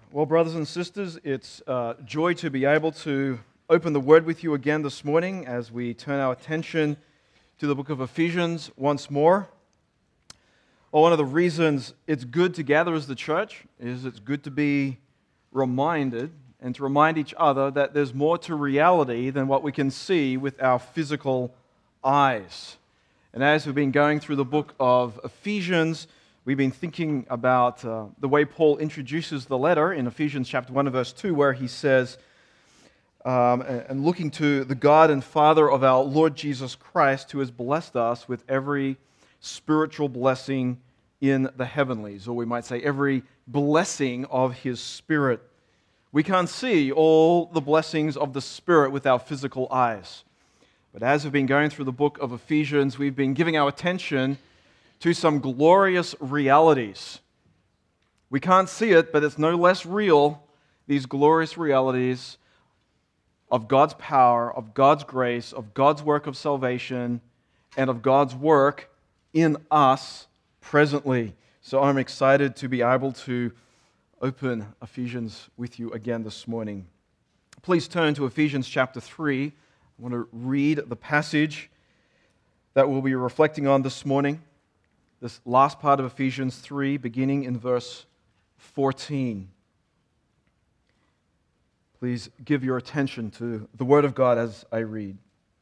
Well, brothers and sisters, it's joy to be able to open the Word with you again this morning as we turn our attention to the book of Ephesians once more. Well, one of the reasons it's good to gather as the church is it's good to be reminded and to remind each other that there's more to reality than what we can see with our physical eyes. And as we've been going through the book of Ephesians, we've been thinking about the way Paul introduces the letter in Ephesians chapter 1 and verse 2, where he says, and looking to the God and Father of our Lord Jesus Christ, who has blessed us with every spiritual blessing in the heavenlies, or we might say every blessing of His Spirit. We can't see all the blessings of the Spirit with our physical eyes. But as we've been going through the book of Ephesians, we've been giving our attention to some glorious realities. We can't see it, but it's no less real, these glorious realities of God's power, of God's grace, of God's work of salvation, and of God's work in us presently. So I'm excited to be able to open Ephesians with you again this morning. Please turn to Ephesians chapter 3. I want to read the passage that we'll be reflecting on this morning. This last part of Ephesians 3, beginning in verse 14. Please give your attention to the Word of God as I read.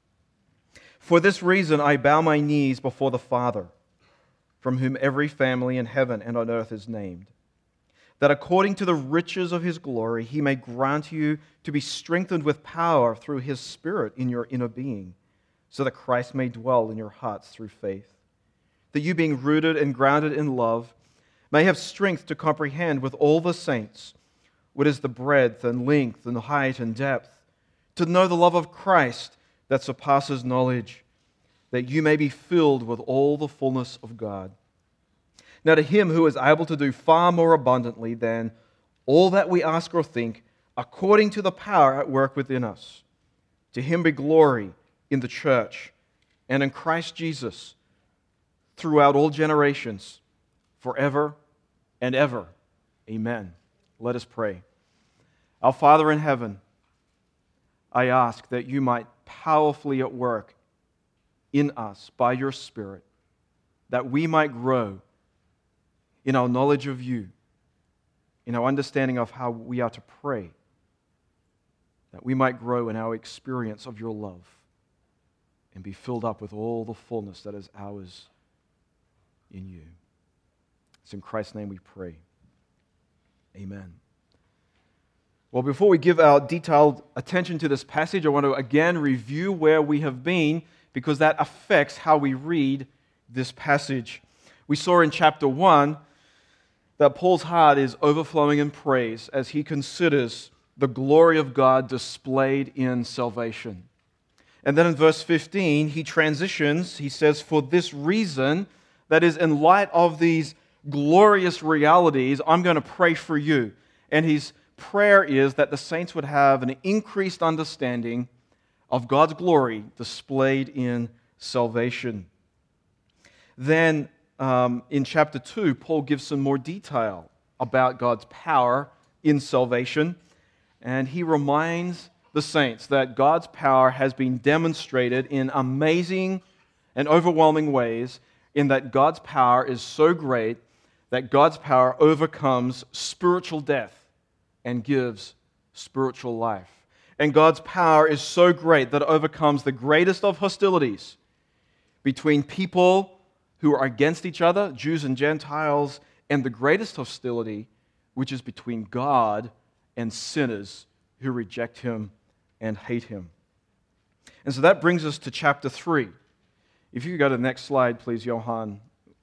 For this reason I bow my knees before the Father, from whom every family in heaven and on earth is named, that according to the riches of His glory He may grant you to be strengthened with power through His Spirit in your inner being, so that Christ may dwell in your hearts through faith, that you, being rooted and grounded in love, may have strength to comprehend with all the saints what is the breadth and length and height and depth, to know the love of Christ that surpasses knowledge, that you may be filled with all the fullness of God. Now to Him who is able to do far more abundantly than all that we ask or think, according to the power at work within us, to Him be glory in the church and in Christ Jesus, throughout all generations, forever and ever. Amen. Let us pray. Our Father in heaven, I ask that you might powerfully at work in us by your Spirit, that we might grow in our knowledge of you, in our understanding of how we are to pray, that we might grow in our experience of your love and be filled up with all the fullness that is ours in you. It's in Christ's name we pray. Amen. Well, before we give our detailed attention to this passage, I want to again review where we have been, because that affects how we read this passage. We saw in chapter 1 that Paul's heart is overflowing in praise as he considers the glory of God displayed in salvation. And then in verse 15, he transitions, he says, for this reason, that is, in light of these glorious realities, I'm going to pray for you. And his prayer is that the saints would have an increased understanding of God's glory displayed in salvation. Then in chapter 2, Paul gives some more detail about God's power in salvation. And he reminds the saints that God's power has been demonstrated in amazing and overwhelming ways, in that God's power is so great that God's power overcomes spiritual death and gives spiritual life. And God's power is so great that it overcomes the greatest of hostilities between people who are against each other, Jews and Gentiles, and the greatest hostility, which is between God and sinners who reject Him and hate Him. And so that brings us to chapter 3. If you could go to the next slide, please, Johan.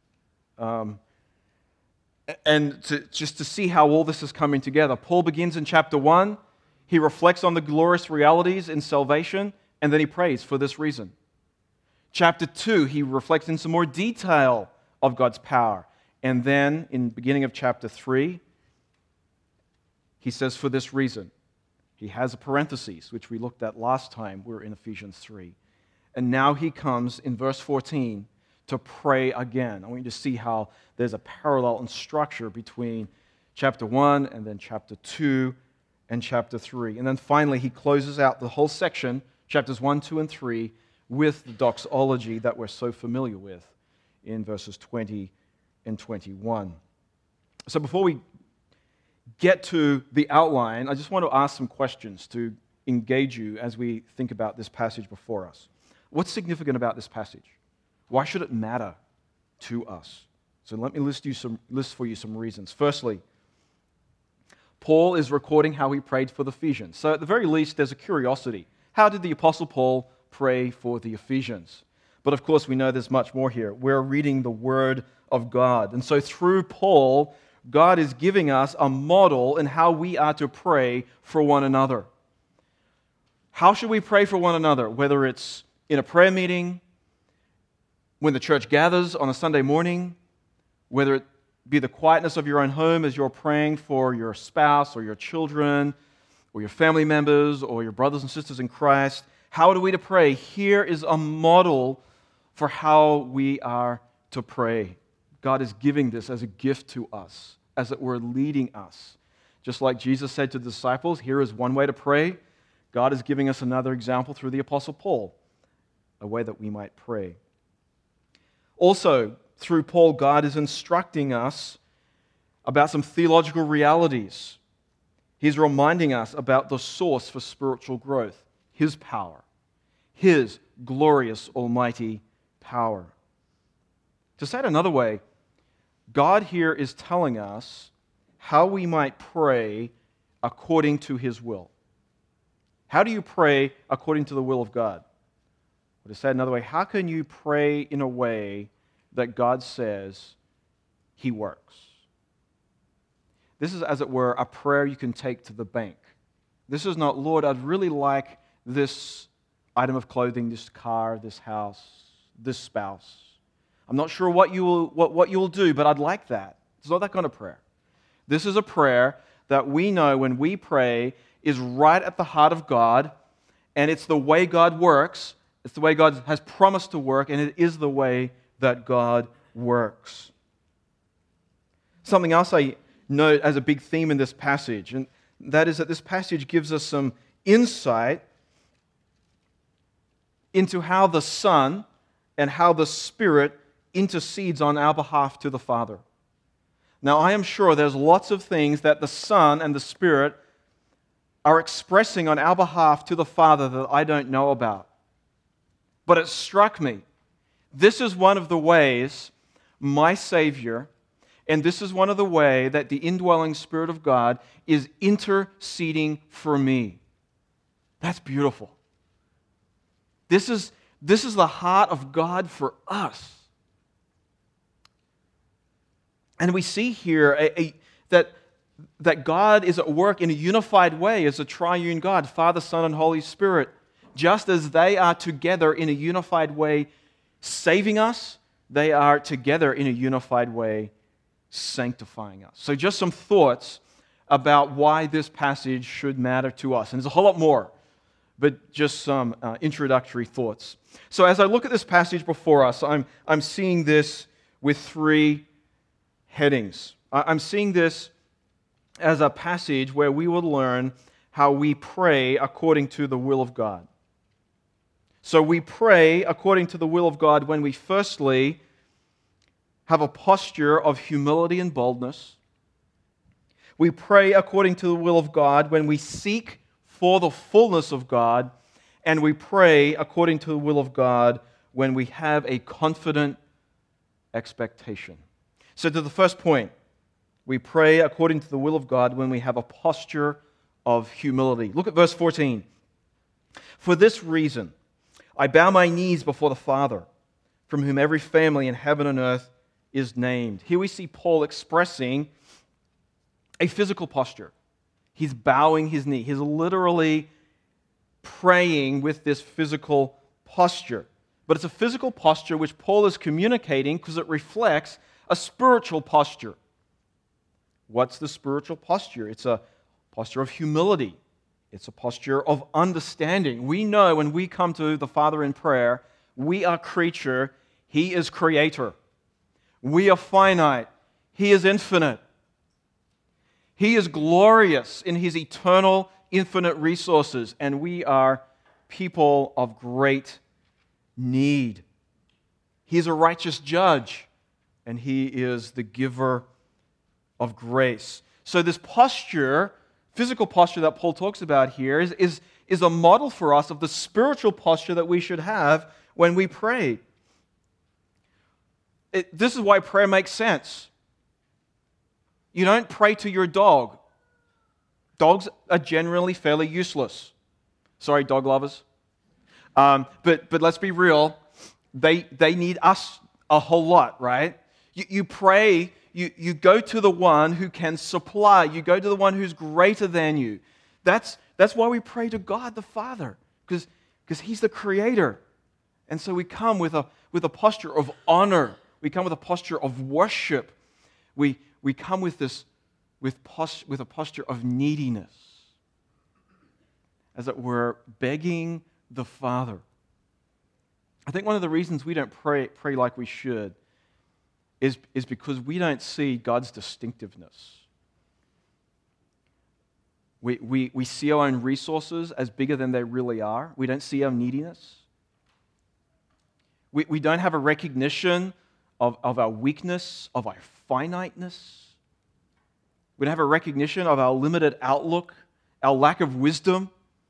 Just to see how all this is coming together. Paul begins in chapter 1. He reflects on the glorious realities in salvation, and then he prays for this reason. Chapter 2, he reflects in some more detail of God's power. And then, in the beginning of chapter 3, he says, for this reason. He has a parenthesis, which we looked at last time. We were in Ephesians 3. And now he comes in verse 14 to pray again. I want you to see how there's a parallel and structure between chapter 1, and then chapter 2, and chapter 3. And then finally, he closes out the whole section, chapters 1, 2, and 3, with the doxology that we're so familiar with in verses 20 and 21. So before we get to the outline, I just want to ask some questions to engage you as we think about this passage before us. What's significant about this passage? Why should it matter to us? So let me list for you some reasons. Firstly, Paul is recording how he prayed for the Ephesians. So at the very least, there's a curiosity. How did the Apostle Paul pray for the Ephesians? But of course, we know there's much more here. We're reading the Word of God. And so through Paul, God is giving us a model in how we are to pray for one another. How should we pray for one another? Whether it's in a prayer meeting, when the church gathers on a Sunday morning, whether it be the quietness of your own home as you're praying for your spouse or your children or your family members or your brothers and sisters in Christ. How are we to pray? Here is a model for how we are to pray. God is giving this as a gift to us, as it were leading us. Just like Jesus said to the disciples, here is one way to pray. God is giving us another example through the Apostle Paul, a way that we might pray. Also, through Paul, God is instructing us about some theological realities. He's reminding us about the source for spiritual growth, His power, His glorious almighty power. To say it another way, God here is telling us how we might pray according to His will. How do you pray according to the will of God? Or to say it another way, how can you pray in a way that God says He works? This is, as it were, a prayer you can take to the bank. This is not, Lord, I'd really like this item of clothing, this car, this house, this spouse. I'm not sure what you will do, but I'd like that. It's not that kind of prayer. This is a prayer that we know when we pray is right at the heart of God, and it's the way God works. It's the way God has promised to work, and it is the way that God works. Something else I note as a big theme in this passage, and that is that this passage gives us some insight into how the Son and how the Spirit intercedes on our behalf to the Father. Now, I am sure there's lots of things that the Son and the Spirit are expressing on our behalf to the Father that I don't know about. But it struck me, this is one of the ways my Savior, and this is one of the ways that the indwelling Spirit of God is interceding for me. That's beautiful. This is the heart of God for us. And we see here that God is at work in a unified way as a triune God, Father, Son, and Holy Spirit. Just as they are together in a unified way saving us, they are together in a unified way sanctifying us. So just some thoughts about why this passage should matter to us. And there's a whole lot more, but just some introductory thoughts. So as I look at this passage before us, I'm seeing this with three headings. I'm seeing this as a passage where we will learn how we pray according to the will of God. So we pray according to the will of God when we firstly have a posture of humility and boldness. We pray according to the will of God when we seek for the fullness of God. And we pray according to the will of God when we have a confident expectation. So to the first point, we pray according to the will of God when we have a posture of humility. Look at verse 14. For this reason, I bow my knees before the Father, from whom every family in heaven and earth is named. Here we see Paul expressing a physical posture. He's bowing his knee. He's literally praying with this physical posture. But it's a physical posture which Paul is communicating because it reflects a spiritual posture. What's the spiritual posture? It's a posture of humility. It's a posture of understanding. We know when we come to the Father in prayer, we are creature, He is creator. We are finite, He is infinite. He is glorious in his eternal, infinite resources, and we are people of great need. He is a righteous judge, and he is the giver of grace. So this posture, physical posture that Paul talks about here is a model for us of the spiritual posture that we should have when we pray. This is why prayer makes sense. You don't pray to your dog. Dogs are generally fairly useless. Sorry, dog lovers. But let's be real. They need us a whole lot, right? You pray, you go to the one who can supply. You go to the one who's greater than you. That's why we pray to God the Father, because he's the creator. And so we come with a posture of honor. We come with a posture of worship. We come with a posture of neediness, as it were, begging the Father. I think one of the reasons we don't pray like we should is because we don't see God's distinctiveness. We see our own resources as bigger than they really are. We don't see our neediness. We don't have a recognition of our weakness, of our finiteness. We don't have a recognition of our limited outlook, our lack of wisdom.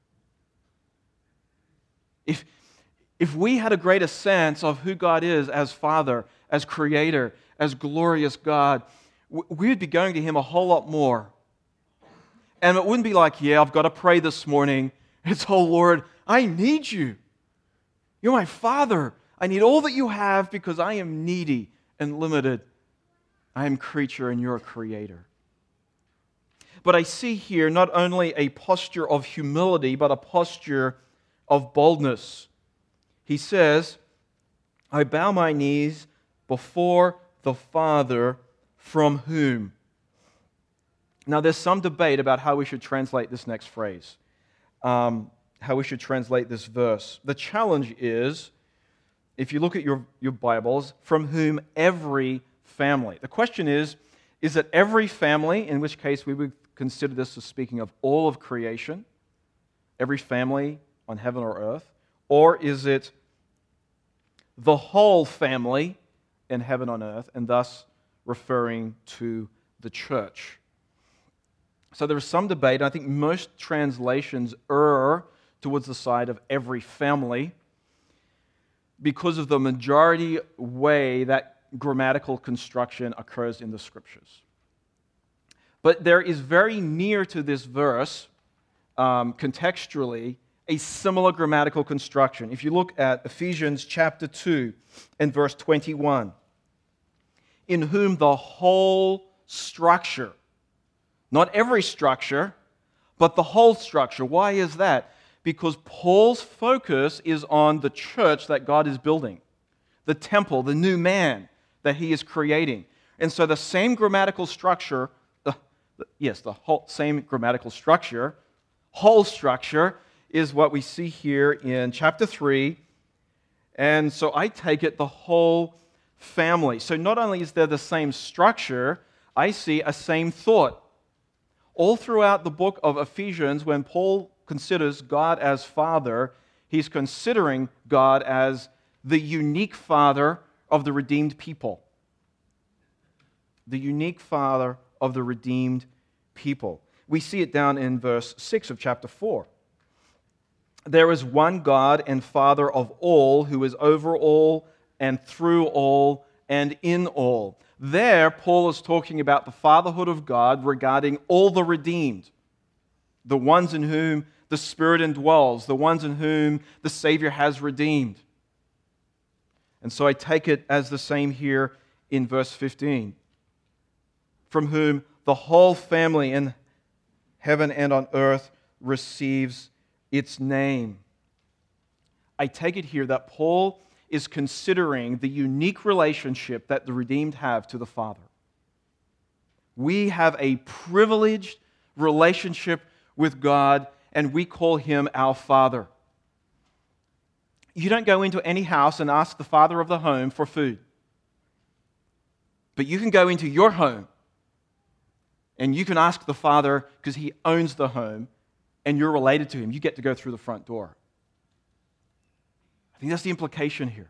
If we had a greater sense of who God is as Father, as Creator, as glorious God, we would be going to Him a whole lot more. And it wouldn't be like, yeah, I've got to pray this morning. It's, oh Lord, I need you. You're my Father. I need all that you have because I am needy and limited. I am creature and you're a creator. But I see here not only a posture of humility, but a posture of boldness. He says, I bow my knees before the Father from whom. Now there's some debate about how we should translate this next phrase, how we should translate this verse. The challenge is, if you look at your Bibles, from whom every family. The question is it every family, in which case we would consider this as speaking of all of creation, every family on heaven or earth, or is it the whole family in heaven on earth, and thus referring to the church? So there is some debate. I think most translations err towards the side of every family because of the majority way that grammatical construction occurs in the Scriptures. But there is very near to this verse, contextually, a similar grammatical construction. If you look at Ephesians chapter 2 and verse 21, in whom the whole structure, not every structure, but the whole structure. Why is that? Because Paul's focus is on the church that God is building, the temple, the new man that he is creating. And so the same grammatical structure, same grammatical structure, whole structure, is what we see here in chapter 3. And so I take it the whole family. So not only is there the same structure, I see a same thought. All throughout the book of Ephesians, when Paul considers God as Father, he's considering God as the unique Father of the redeemed people. The unique Father of the redeemed people. We see it down in verse 6 of chapter 4. There is one God and Father of all, who is over all and through all and in all. There, Paul is talking about the fatherhood of God regarding all the redeemed, the ones in whom the Spirit indwells, the ones in whom the Savior has redeemed. And so I take it as the same here in verse 15. From whom the whole family in heaven and on earth receives its name. I take it here that Paul is considering the unique relationship that the redeemed have to the Father. We have a privileged relationship with God, and we call Him our Father. You don't go into any house and ask the father of the home for food. But you can go into your home And you can ask the Father because He owns the home and you're related to Him. You get to go through the front door. I think that's the implication here.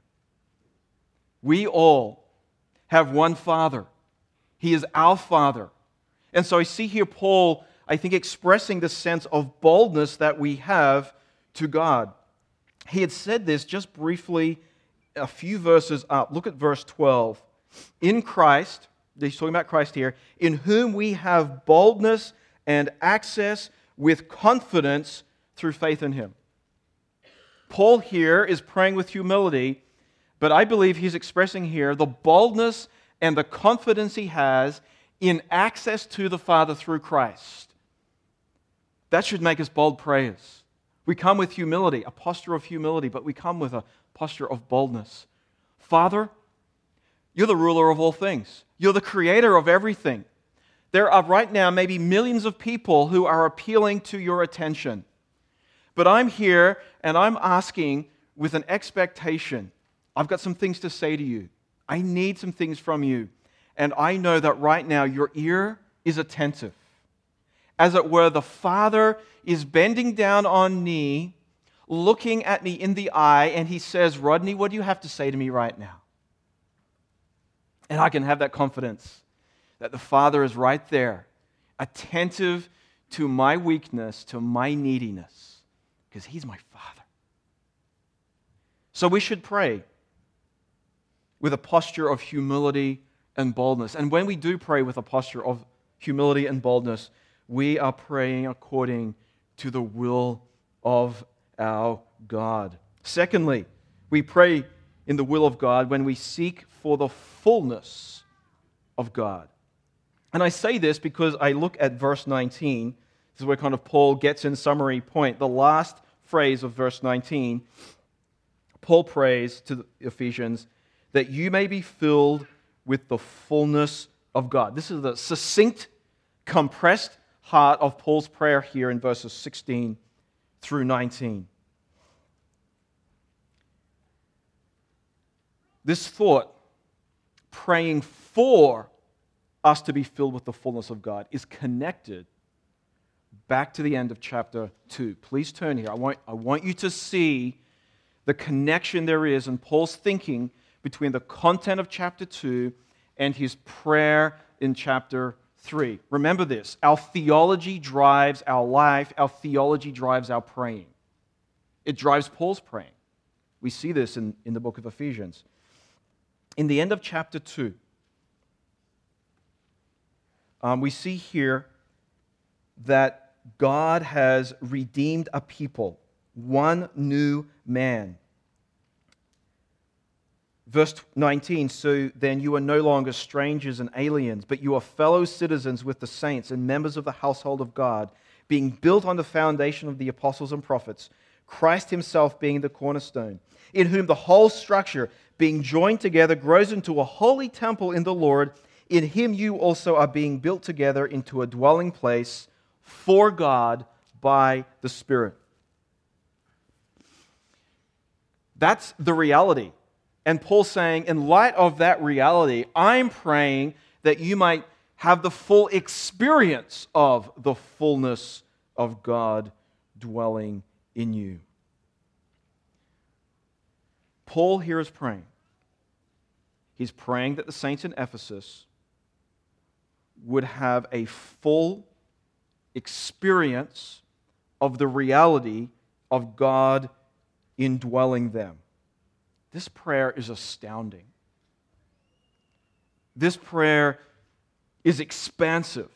We all have one Father. He is our Father. And so I see here Paul, I think, expressing the sense of boldness that we have to God. He had said this just briefly a few verses up. Look at verse 12. In Christ, he's talking about Christ here, in whom we have boldness and access with confidence through faith in Him. Paul here is praying with humility, but I believe he's expressing here the boldness and the confidence he has in access to the Father through Christ. That should make us bold prayers. We come with humility, a posture of humility, but we come with a posture of boldness. Father, you're the ruler of all things. You're the creator of everything. There are right now maybe millions of people who are appealing to your attention. But I'm here and I'm asking with an expectation. I've got some things to say to you. I need some things from you. And I know that right now your ear is attentive. As it were, the Father is bending down on knee, looking at me in the eye, and He says, Rodney, what do you have to say to me right now? And I can have that confidence that the Father is right there, attentive to my weakness, to my neediness, because He's my Father. So we should pray with a posture of humility and boldness. And when we do pray with a posture of humility and boldness, we are praying according to the will of our God. Secondly, we pray in the will of God when we seek for the fullness of God. And I say this because I look at verse 19. This is where kind of Paul gets in summary point. The last phrase of verse 19, Paul prays to the Ephesians that you may be filled with the fullness of God. This is the succinct, compressed heart of Paul's prayer here in verses 16 through 19. This thought, praying for us to be filled with the fullness of God, is connected back to the end of chapter 2. Please turn here. I want you to see the connection there is in Paul's thinking between the content of chapter 2 and his prayer in chapter 3. Remember this, our theology drives our life, our theology drives our praying. It drives Paul's praying. We see this in the book of Ephesians. In the end of chapter 2, we see here that God has redeemed a people, one new man. Verse 19, so then you are no longer strangers and aliens, but you are fellow citizens with the saints and members of the household of God, being built on the foundation of the apostles and prophets, Christ Himself being the cornerstone, in whom the whole structure, being joined together, grows into a holy temple in the Lord. In Him you also are being built together into a dwelling place for God by the Spirit. That's the reality. And Paul's saying, in light of that reality, I'm praying that you might have the full experience of the fullness of God dwelling in you. Paul here is praying. He's praying that the saints in Ephesus would have a full experience of the reality of God indwelling them. This prayer is astounding. This prayer is expansive.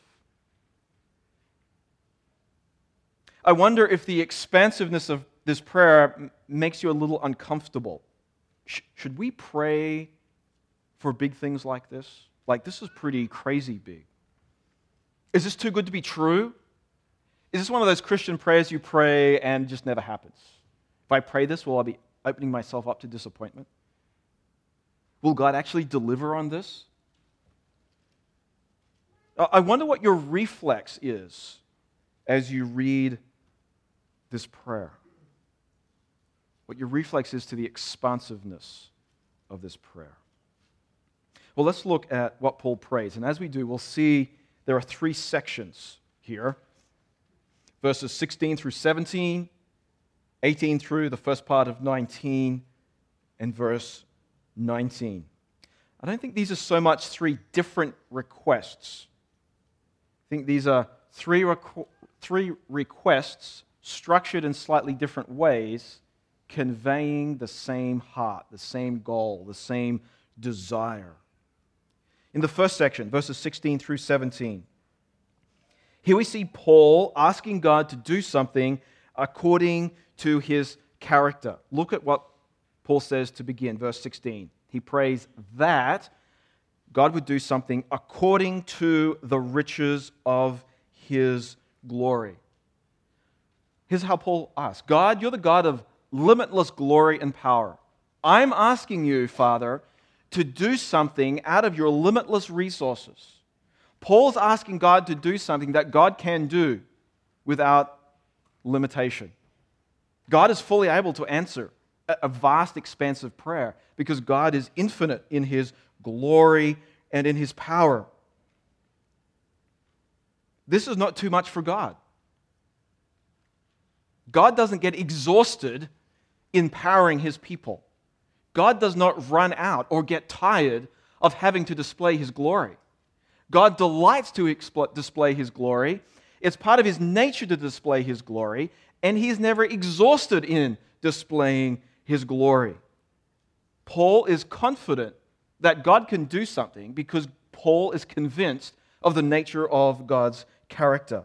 I wonder if the expansiveness of this prayer makes you a little uncomfortable. Should we pray for big things like this? Like, this is pretty crazy big. Is this too good to be true? Is this one of those Christian prayers you pray and just never happens? If I pray this, will I be opening myself up to disappointment? Will God actually deliver on this? I wonder what your reflex is as you read this prayer. What your reflex is to the expansiveness of this prayer. Well, let's look at what Paul prays. And as we do, we'll see there are three sections here. Verses 16 through 17, 18 through the first part of 19, and verse 19. I don't think these are so much three different requests. I think these are three requests structured in slightly different ways, conveying the same heart, the same goal, the same desire. In the first section, verses 16 through 17, here we see Paul asking God to do something according to his character. Look at what Paul says to begin, verse 16. He prays that God would do something according to the riches of his glory. Here's how Paul asks. God, you're the God of limitless glory and power. I'm asking you, Father, to do something out of your limitless resources. Paul's asking God to do something that God can do without limitation. God is fully able to answer a vast expanse of prayer because God is infinite in his glory and in his power. This is not too much for God. God doesn't get exhausted empowering his people. God does not run out or get tired of having to display his glory. God delights to display his glory. It's part of his nature to display his glory, and he is never exhausted in displaying his glory. Paul is confident that God can do something because Paul is convinced of the nature of God's character.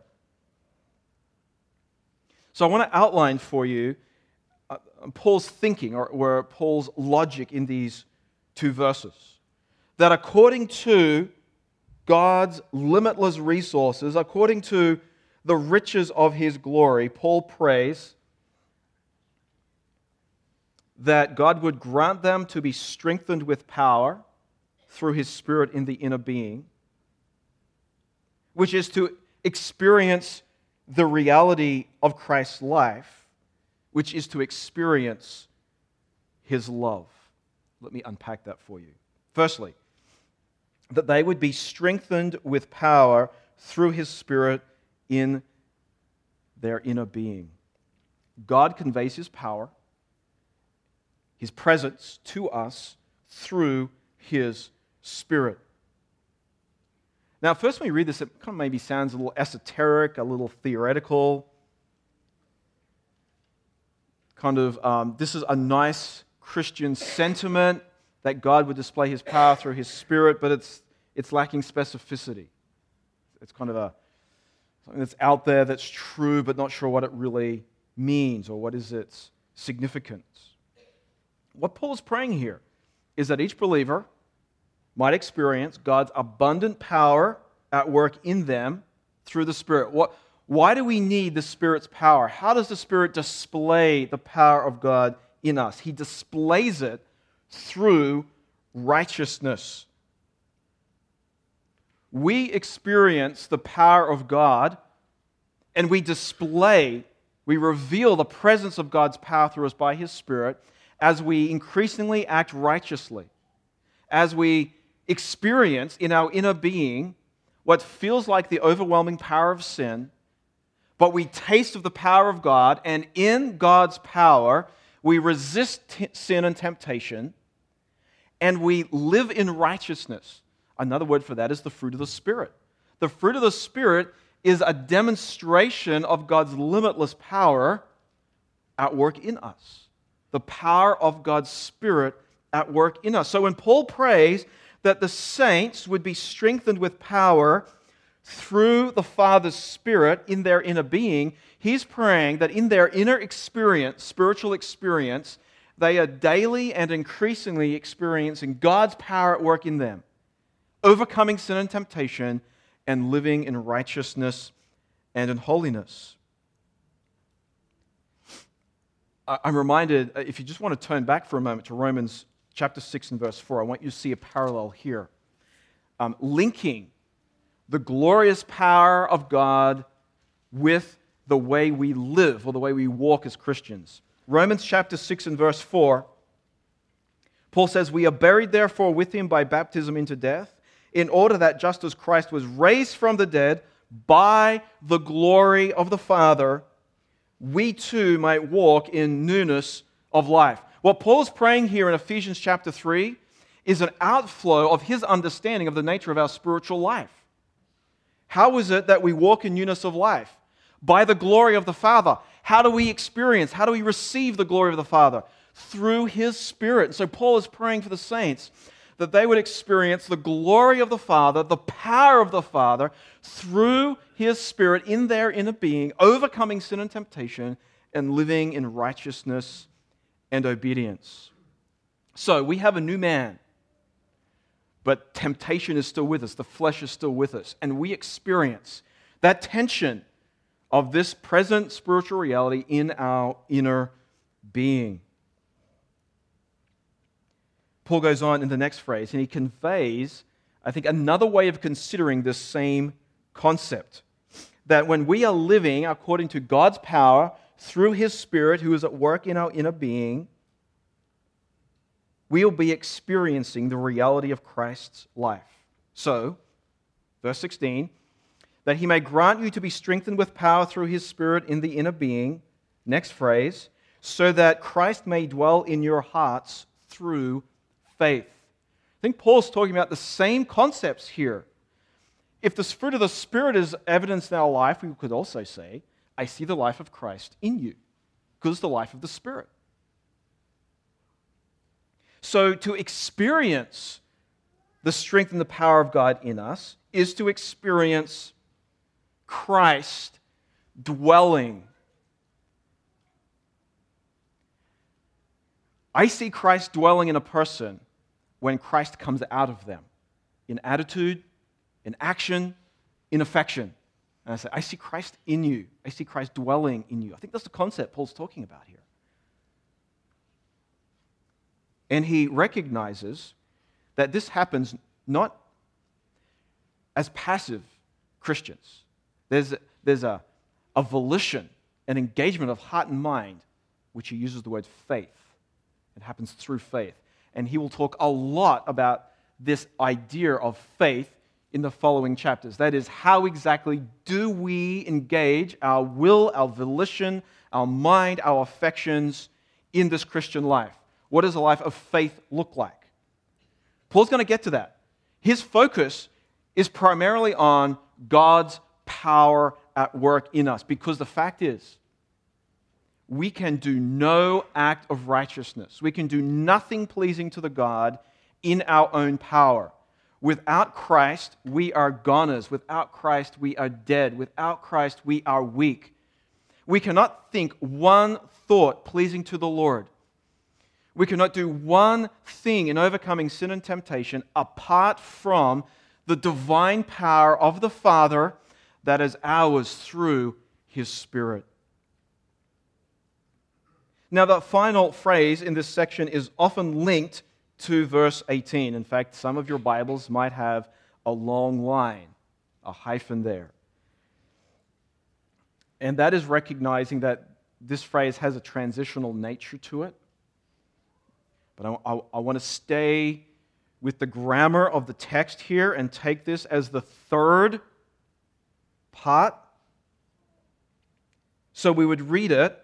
So I want to outline for you Paul's thinking or Paul's logic in these two verses. That according to God's limitless resources, according to the riches of his glory, Paul prays that God would grant them to be strengthened with power through his Spirit in the inner being, which is to experience the reality of Christ's life, which is to experience his love. Let me unpack that for you. Firstly, that they would be strengthened with power through his Spirit in their inner being. God conveys his power, his presence to us through his Spirit. Now, first when we read this, it kind of maybe sounds a little esoteric, a little theoretical. This is a nice Christian sentiment that God would display his power through his Spirit, but it's lacking specificity. It's kind of something that's out there that's true, but not sure what it really means or what is its significance. What Paul is praying here is that each believer might experience God's abundant power at work in them through the Spirit. Why do we need the Spirit's power? How does the Spirit display the power of God in us? He displays it through righteousness. We experience the power of God and we reveal the presence of God's power through us by his Spirit as we increasingly act righteously, as we experience in our inner being what feels like the overwhelming power of sin, but we taste of the power of God, and in God's power, we resist sin and temptation, and we live in righteousness. Another word for that is the fruit of the Spirit. The fruit of the Spirit is a demonstration of God's limitless power at work in us. The power of God's Spirit at work in us. So when Paul prays that the saints would be strengthened with power through the Father's Spirit in their inner being, he's praying that in their inner experience, spiritual experience, they are daily and increasingly experiencing God's power at work in them, overcoming sin and temptation and living in righteousness and in holiness. I'm reminded, if you just want to turn back for a moment to Romans chapter 6 and verse 4, I want you to see a parallel here. Linking the glorious power of God with the way we live or the way we walk as Christians. Romans chapter 6 and verse 4, Paul says, "We are buried therefore with him by baptism into death, in order that just as Christ was raised from the dead by the glory of the Father, we too might walk in newness of life. What Paul's praying here in Ephesians chapter 3 is an outflow of his understanding of the nature of our spiritual life. How is it that we walk in newness of life? By the glory of the Father. How do we receive the glory of the Father? Through His Spirit. And so Paul is praying for the saints that they would experience the glory of the Father, the power of the Father, through His Spirit in their inner being, overcoming sin and temptation, and living in righteousness and obedience. So we have a new man, but temptation is still with us, the flesh is still with us, and we experience that tension of this present spiritual reality in our inner being. Paul goes on in the next phrase, and he conveys, I think, another way of considering this same concept. That when we are living according to God's power through His Spirit who is at work in our inner being, we'll be experiencing the reality of Christ's life. So, verse 16, that He may grant you to be strengthened with power through His Spirit in the inner being. Next phrase, so that Christ may dwell in your hearts through faith. I think Paul's talking about the same concepts here. If the fruit of the Spirit is evidenced in our life, we could also say, I see the life of Christ in you, because it's the life of the Spirit. So to experience the strength and the power of God in us is to experience Christ dwelling. I see Christ dwelling in a person when Christ comes out of them, in attitude, in action, in affection. And I say, I see Christ in you. I see Christ dwelling in you. I think that's the concept Paul's talking about here. And he recognizes that this happens not as passive Christians. There's a volition, an engagement of heart and mind, which he uses the word faith. It happens through faith. And he will talk a lot about this idea of faith in the following chapters. That is, how exactly do we engage our will, our volition, our mind, our affections in this Christian life? What does a life of faith look like? Paul's going to get to that. His focus is primarily on God's power at work in us, because the fact is, we can do no act of righteousness. We can do nothing pleasing to the God in our own power. Without Christ, we are goners. Without Christ, we are dead. Without Christ, we are weak. We cannot think one thought pleasing to the Lord. We cannot do one thing in overcoming sin and temptation apart from the divine power of the Father that is ours through His Spirit. Now, the final phrase in this section is often linked to verse 18. In fact, some of your Bibles might have a long line, a hyphen there. And that is recognizing that this phrase has a transitional nature to it. But I want to stay with the grammar of the text here and take this as the third part. So we would read it,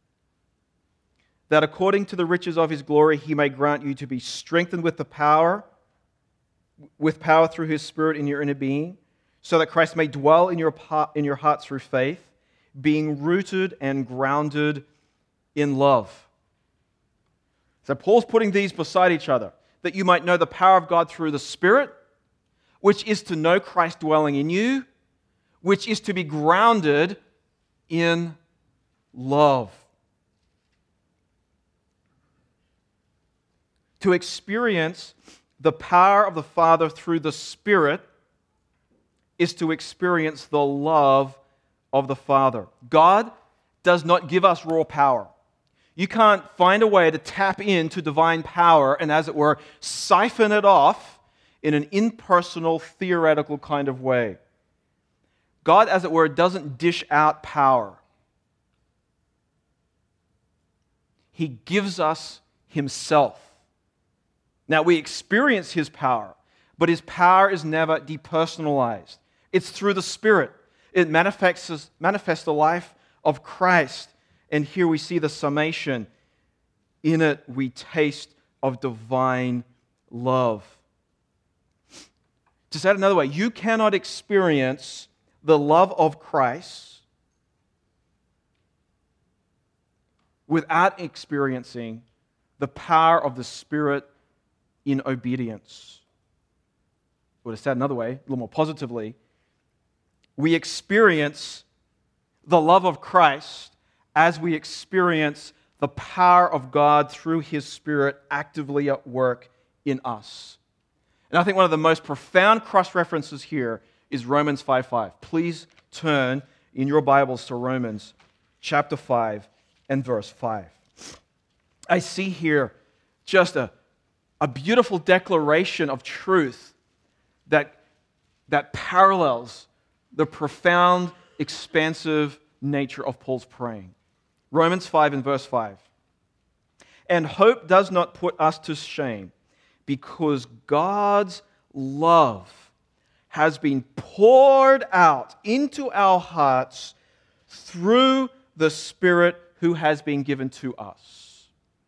that according to the riches of His glory, He may grant you to be strengthened with power through His Spirit in your inner being, so that Christ may dwell in your hearts through faith, being rooted and grounded in love. So Paul's putting these beside each other, that you might know the power of God through the Spirit, which is to know Christ dwelling in you, which is to be grounded in love. To experience the power of the Father through the Spirit is to experience the love of the Father. God does not give us raw power. You can't find a way to tap into divine power and, as it were, siphon it off in an impersonal, theoretical kind of way. God, as it were, doesn't dish out power. He gives us Himself. Now, we experience His power, but his power is never depersonalized. It's through the Spirit. It manifests the life of Christ. And here we see the summation. In it we taste of divine love. To say it another way, you cannot experience the love of Christ without experiencing the power of the Spirit in obedience. Or to say it another way, a little more positively, we experience the love of Christ as we experience the power of God through His Spirit actively at work in us. And I think one of the most profound cross-references here is Romans 5:5. Please turn in your Bibles to Romans chapter 5 and verse 5. I see here just a beautiful declaration of truth that parallels the profound, expansive nature of Paul's praying. Romans 5 and verse 5. And hope does not put us to shame, because God's love has been poured out into our hearts through the Spirit who has been given to us.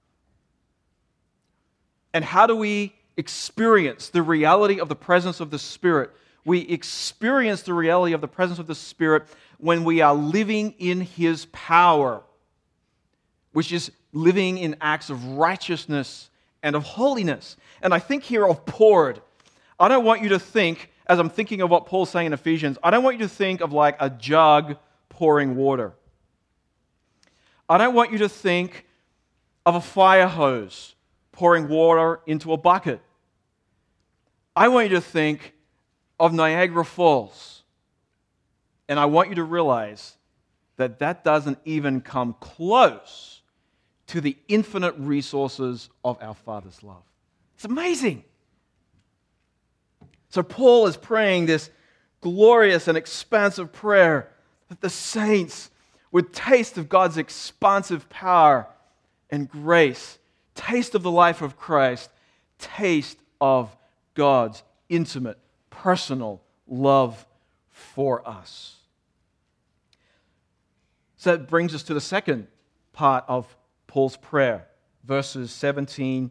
And how do we experience the reality of the presence of the Spirit? We experience the reality of the presence of the Spirit when we are living in His power, which is living in acts of righteousness and of holiness. And I think here of poured. I don't want you to think, as I'm thinking of what Paul's saying in Ephesians, I don't want you to think of like a jug pouring water. I don't want you to think of a fire hose pouring water into a bucket. I want you to think of Niagara Falls. And I want you to realize that that doesn't even come close to the infinite resources of our Father's love. It's amazing. So Paul is praying this glorious and expansive prayer that the saints would taste of God's expansive power and grace, taste of the life of Christ, taste of God's intimate, personal love for us. So that brings us to the second part of Paul's prayer, verses 18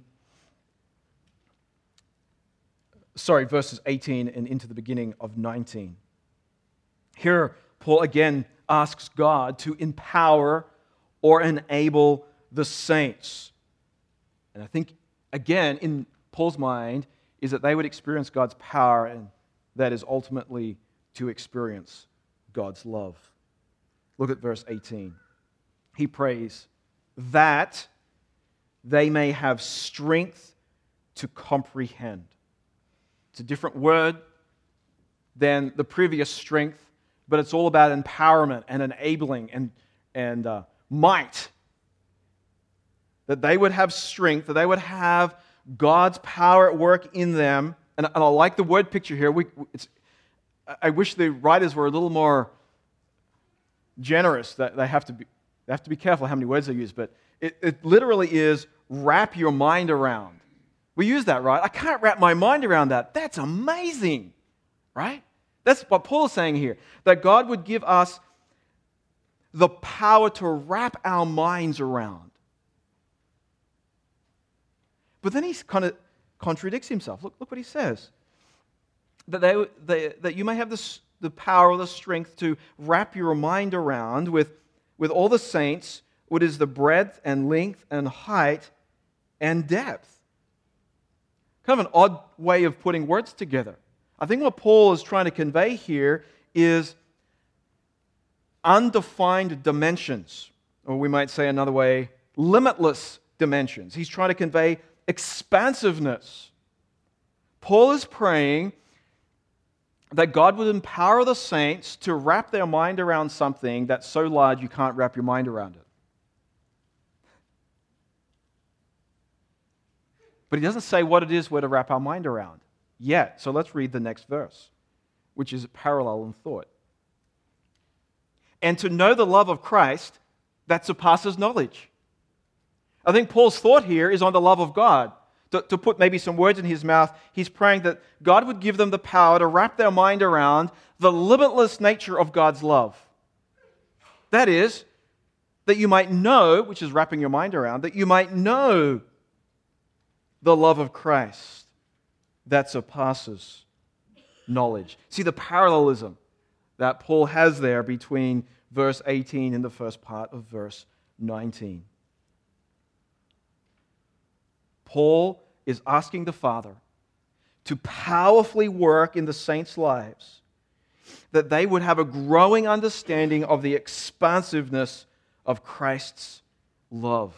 and into the beginning of 19. Here, Paul again asks God to empower or enable the saints. And I think, again, in Paul's mind, is that they would experience God's power, and that is ultimately to experience God's love. Look at verse 18. He prays, that they may have strength to comprehend. It's a different word than the previous strength, but it's all about empowerment and enabling and might. That they would have strength, that they would have God's power at work in them. And I like the word picture here. I wish the writers were a little more generous. That they have to be careful how many words they use, but it literally is wrap your mind around. We use that, right? I can't wrap my mind around that. That's amazing, right? That's what Paul is saying here, that God would give us the power to wrap our minds around. But then he kind of contradicts himself. Look what he says. That you may have the power or the strength to wrap your mind around with all the saints, what is the breadth and length and height and depth. Kind of an odd way of putting words together. I think what Paul is trying to convey here is undefined dimensions, or we might say another way, limitless dimensions. He's trying to convey expansiveness. Paul is praying that God would empower the saints to wrap their mind around something that's so large you can't wrap your mind around it. But he doesn't say what it is we're to wrap our mind around yet. So let's read the next verse, which is parallel in thought. And to know the love of Christ that surpasses knowledge. I think Paul's thought here is on the love of God. to put maybe some words in his mouth, he's praying that God would give them the power to wrap their mind around the limitless nature of God's love. That is, that you might know, which is wrapping your mind around, that you might know the love of Christ that surpasses knowledge. See the parallelism that Paul has there between verse 18 and the first part of verse 19. Paul is asking the Father to powerfully work in the saints' lives, that they would have a growing understanding of the expansiveness of Christ's love.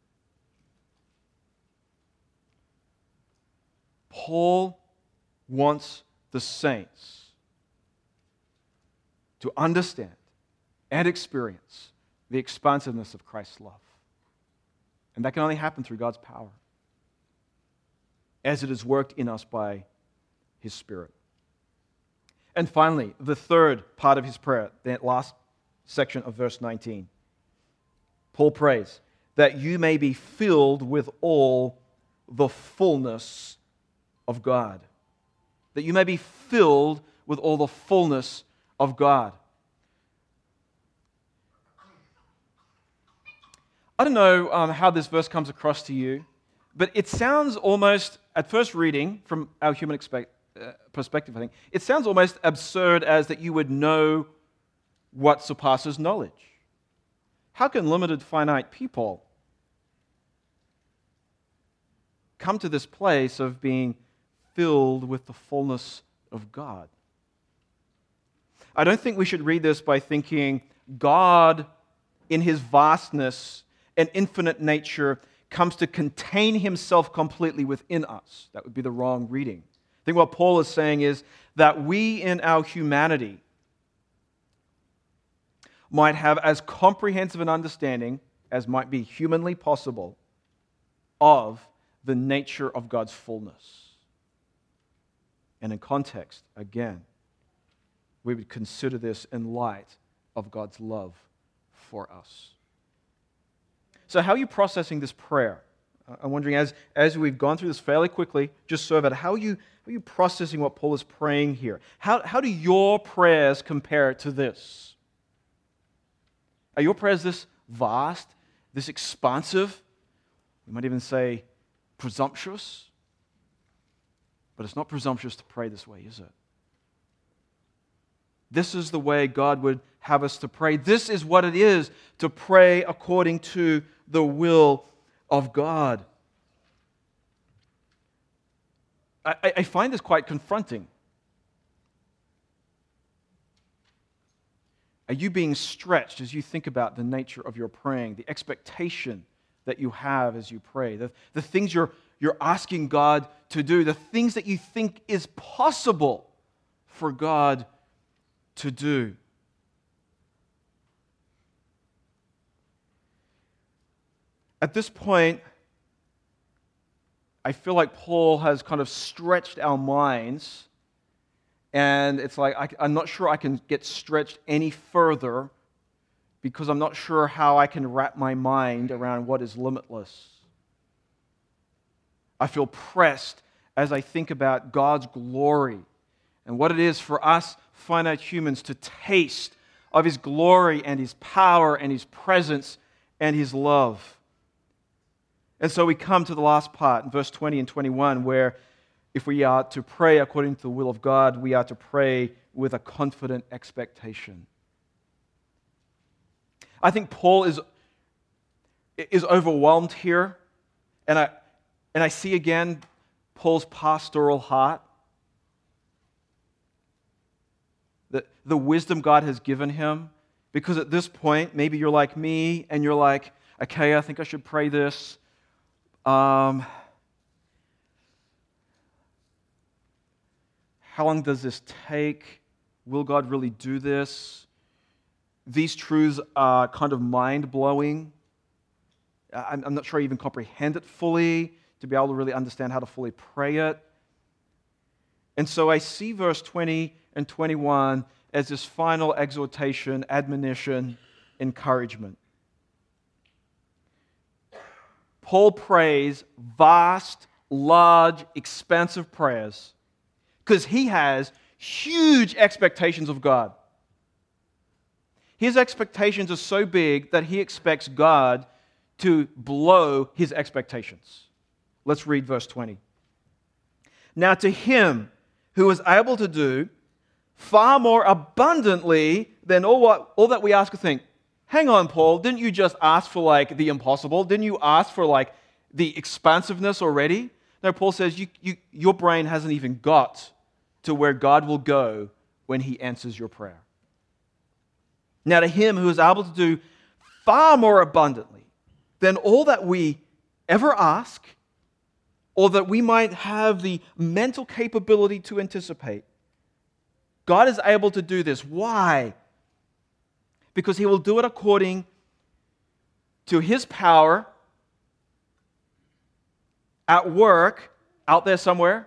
Paul wants the saints to understand and experience the expansiveness of Christ's love. And that can only happen through God's power, as it is worked in us by His Spirit. And finally, the third part of his prayer, that last section of verse 19. Paul prays that you may be filled with all the fullness of God. That you may be filled with all the fullness of God. I don't know how this verse comes across to you, but it sounds almost, at first reading, from our human perspective, I think, it sounds almost absurd as that you would know what surpasses knowledge. How can limited, finite people come to this place of being filled with the fullness of God? I don't think we should read this by thinking God, in His vastness and infinite nature, comes to contain Himself completely within us. That would be the wrong reading. I think what Paul is saying is that we in our humanity might have as comprehensive an understanding as might be humanly possible of the nature of God's fullness. And in context, again, we would consider this in light of God's love for us. So how are you processing this prayer? I'm wondering, as we've gone through this fairly quickly, just so that how are you processing what Paul is praying here? How do your prayers compare to this? Are your prayers this vast, this expansive? We might even say presumptuous. But it's not presumptuous to pray this way, is it? This is the way God would have us to pray. This is what it is to pray according to the will of God. I find this quite confronting. Are you being stretched as you think about the nature of your praying, the expectation that you have as you pray, the things you're asking God to do, the things that you think is possible for God to do? At this point, I feel like Paul has kind of stretched our minds, and it's like I'm not sure I can get stretched any further because I'm not sure how I can wrap my mind around what is limitless. I feel pressed as I think about God's glory and what it is for us finite humans to taste of His glory and His power and His presence and His love. And so we come to the last part in verse 20 and 21 where if we are to pray according to the will of God, we are to pray with a confident expectation. I think Paul is overwhelmed here, and I see again Paul's pastoral heart. The wisdom God has given him, because at this point, maybe you're like me, and you're like, okay, I think I should pray this. How long does this take? Will God really do this? These truths are kind of mind-blowing. I'm not sure I even comprehend it fully to be able to really understand how to fully pray it. And so I see verse 20 and 21 as this final exhortation, admonition, encouragement. Paul prays vast, large, expansive prayers because he has huge expectations of God. His expectations are so big that he expects God to blow his expectations. Let's read verse 20. Now to him who is able to do far more abundantly than all that we ask or think. Hang on, Paul, didn't you just ask for like the impossible? Didn't you ask for like the expansiveness already? No, Paul says your brain hasn't even got to where God will go when he answers your prayer. Now to him who is able to do far more abundantly than all that we ever ask or that we might have the mental capability to anticipate. God is able to do this. Why? Because he will do it according to his power at work out there somewhere.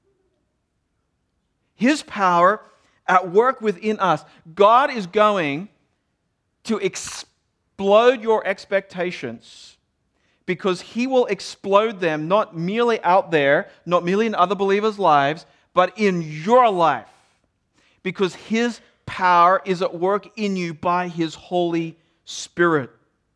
His power at work within us. God is going to explode your expectations because he will explode them not merely out there, not merely in other believers' lives, but in your life. Because his power is at work in you by his Holy Spirit.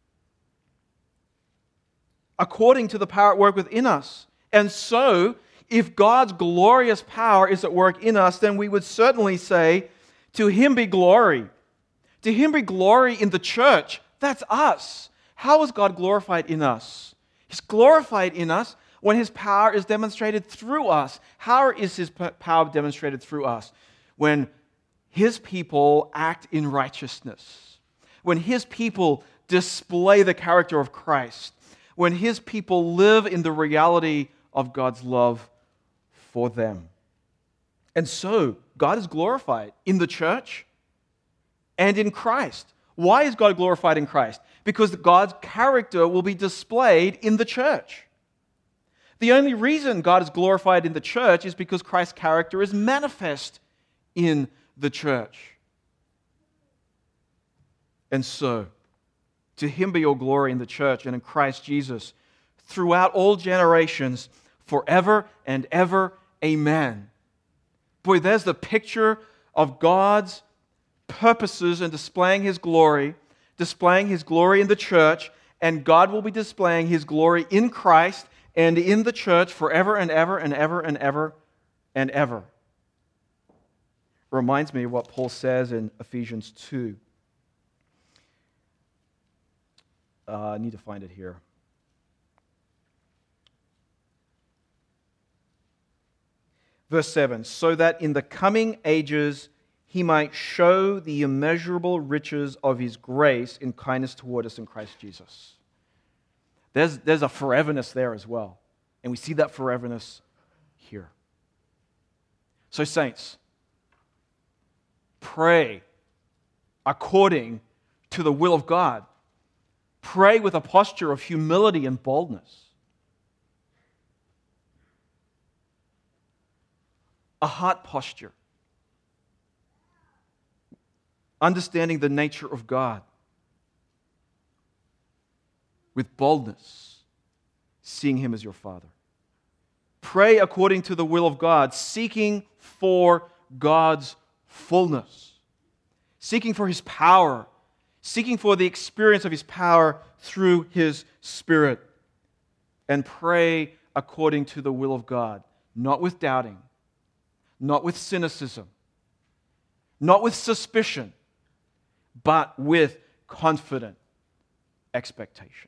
According to the power at work within us. And so, if God's glorious power is at work in us, then we would certainly say, to him be glory. To him be glory in the church. That's us. How is God glorified in us? He's glorified in us when his power is demonstrated through us. How is his power demonstrated through us? When his people act in righteousness. When his people display the character of Christ. When his people live in the reality of God's love for them. And so, God is glorified in the church and in Christ. Why is God glorified in Christ? Because God's character will be displayed in the church. The only reason God is glorified in the church is because Christ's character is manifest in the church. And so, to him be all glory in the church and in Christ Jesus throughout all generations, forever and ever. Amen. Boy, there's the picture of God's purposes in displaying his glory in the church, and God will be displaying his glory in Christ and in the church forever and ever and ever and ever and ever. Reminds me of what Paul says in Ephesians 2. I need to find it here. Verse 7, so that in the coming ages he might show the immeasurable riches of his grace in kindness toward us in Christ Jesus. There's a foreverness there as well. And we see that foreverness here. So saints, pray according to the will of God. Pray with a posture of humility and boldness. A heart posture. Understanding the nature of God. With boldness. Seeing him as your Father. Pray according to the will of God. Seeking for God's fullness. Seeking for his power. Seeking for the experience of his power through his Spirit. And pray according to the will of God. Not with doubting. Not with cynicism. Not with suspicion. But with confident expectation.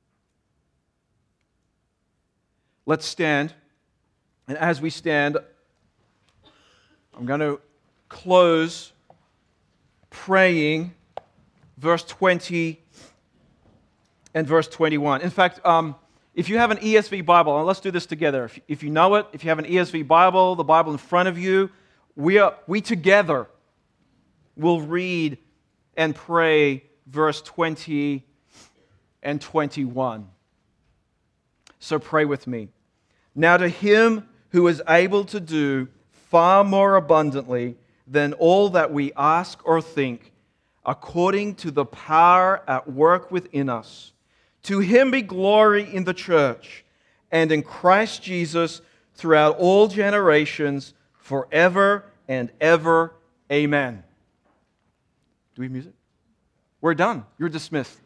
Let's stand. And as we stand, I'm going to close praying verse 20 and verse 21. In fact, if you have an ESV Bible, and let's do this together. If you know it, if you have an ESV Bible, the Bible in front of you, we together will read and pray verse 20 and 21. So pray with me. Now to him who is able to do far more abundantly than all that we ask or think, according to the power at work within us, to him be glory in the church and in Christ Jesus throughout all generations, forever and ever. Amen. Do we have music? We're done. You're dismissed.